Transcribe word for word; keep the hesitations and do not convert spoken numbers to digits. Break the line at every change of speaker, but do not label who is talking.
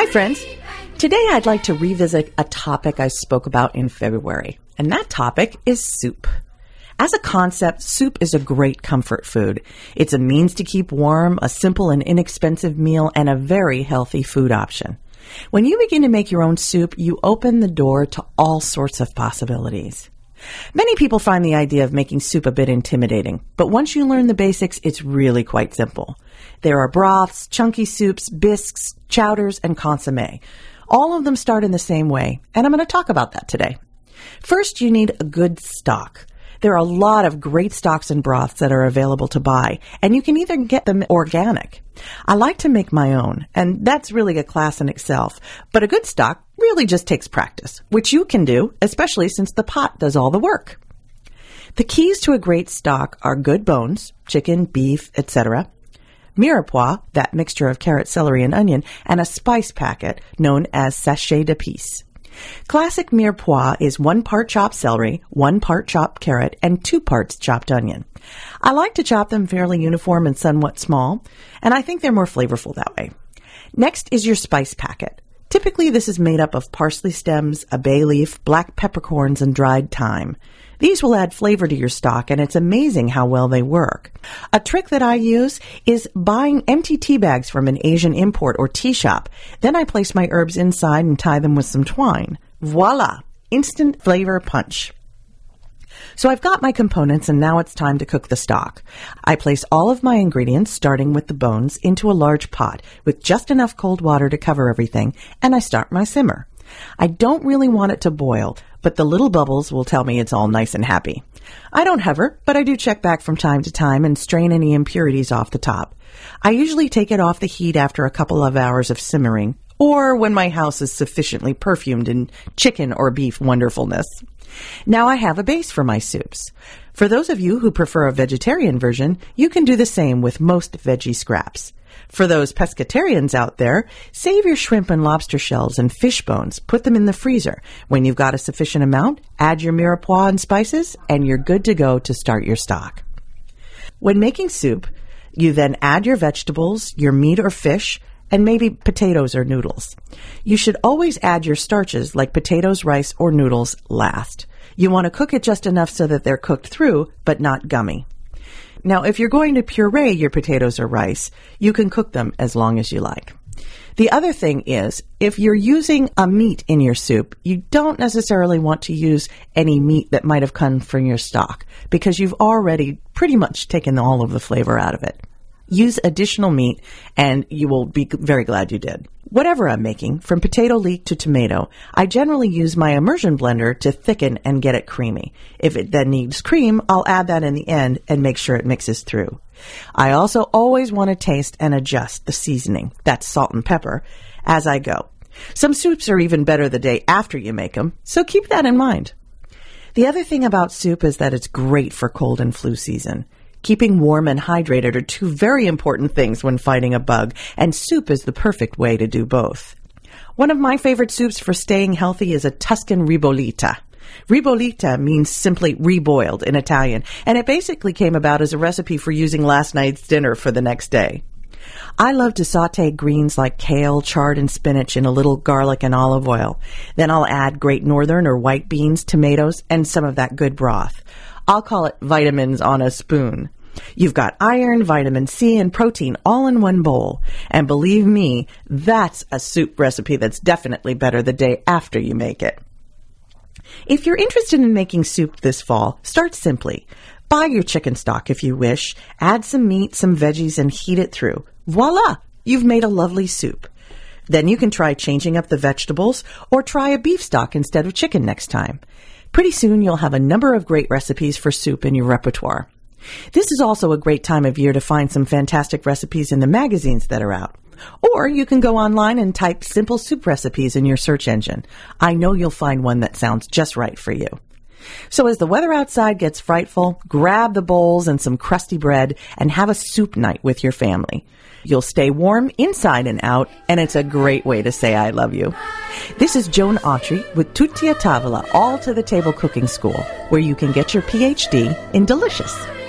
Hi, friends. Today I'd like to revisit a topic I spoke about in February, and that topic is soup. As a concept, soup is a great comfort food. It's a means to keep warm, a simple and inexpensive meal, and a very healthy food option. When you begin to make your own soup, you open the door to all sorts of possibilities. Many people find the idea of making soup a bit intimidating, but once you learn the basics, it's really quite simple. There are broths, chunky soups, bisques, chowders, and consommé. All of them start in the same way, and I'm going to talk about that today. First, you need a good stock. There are a lot of great stocks and broths that are available to buy, and you can either get them organic. I like to make my own, and that's really a class in itself, but a good stock really just takes practice, which you can do, especially since the pot does all the work. The keys to a great stock are good bones, chicken, beef, et cetera, mirepoix, that mixture of carrot, celery, and onion, and a spice packet known as sachet d'épices. Classic mirepoix is one part chopped celery, one part chopped carrot, and two parts chopped onion. I like to chop them fairly uniform and somewhat small, and I think they're more flavorful that way. Next is your spice packet. Typically, this is made up of parsley stems, a bay leaf, black peppercorns, and dried thyme. These will add flavor to your stock, and it's amazing how well they work. A trick that I use is buying empty tea bags from an Asian import or tea shop. Then I place my herbs inside and tie them with some twine. Voila! Instant flavor punch. So I've got my components, and now it's time to cook the stock. I place all of my ingredients, starting with the bones, into a large pot with just enough cold water to cover everything, and I start my simmer. I don't really want it to boil, but the little bubbles will tell me it's all nice and happy. I don't hover, but I do check back from time to time and strain any impurities off the top. I usually take it off the heat after a couple of hours of simmering, or when my house is sufficiently perfumed in chicken or beef wonderfulness. Now I have a base for my soups. For those of you who prefer a vegetarian version, you can do the same with most veggie scraps. For those pescatarians out there, save your shrimp and lobster shells and fish bones. Put them in the freezer. When you've got a sufficient amount, add your mirepoix and spices, and you're good to go to start your stock. When making soup, you then add your vegetables, your meat or fish, and maybe potatoes or noodles. You should always add your starches like potatoes, rice, or noodles last. You want to cook it just enough so that they're cooked through, but not gummy. Now, if you're going to puree your potatoes or rice, you can cook them as long as you like. The other thing is, if you're using a meat in your soup, you don't necessarily want to use any meat that might have come from your stock, because you've already pretty much taken all of the flavor out of it. Use additional meat, and you will be very glad you did. Whatever I'm making, from potato leek to tomato, I generally use my immersion blender to thicken and get it creamy. If it then needs cream, I'll add that in the end and make sure it mixes through. I also always want to taste and adjust the seasoning, that's salt and pepper, as I go. Some soups are even better the day after you make them, so keep that in mind. The other thing about soup is that it's great for cold and flu season. Keeping warm and hydrated are two very important things when fighting a bug, and soup is the perfect way to do both. One of my favorite soups for staying healthy is a Tuscan ribollita. Ribollita means simply reboiled in Italian, and it basically came about as a recipe for using last night's dinner for the next day. I love to saute greens like kale, chard, and spinach in a little garlic and olive oil. Then I'll add Great Northern or white beans, tomatoes, and some of that good broth. I'll call it vitamins on a spoon. You've got iron, vitamin C, and protein all in one bowl. And believe me, that's a soup recipe that's definitely better the day after you make it. If you're interested in making soup this fall, start simply. Buy your chicken stock if you wish, add some meat, some veggies, and heat it through. Voila! You've made a lovely soup. Then you can try changing up the vegetables or try a beef stock instead of chicken next time. Pretty soon you'll have a number of great recipes for soup in your repertoire. This is also a great time of year to find some fantastic recipes in the magazines that are out. Or you can go online and type simple soup recipes in your search engine. I know you'll find one that sounds just right for you. So as the weather outside gets frightful, grab the bowls and some crusty bread and have a soup night with your family. You'll stay warm inside and out, and it's a great way to say I love you. This is Joan Autry with Tutti a Tavola, All to the Table Cooking School, where you can get your P H D in delicious.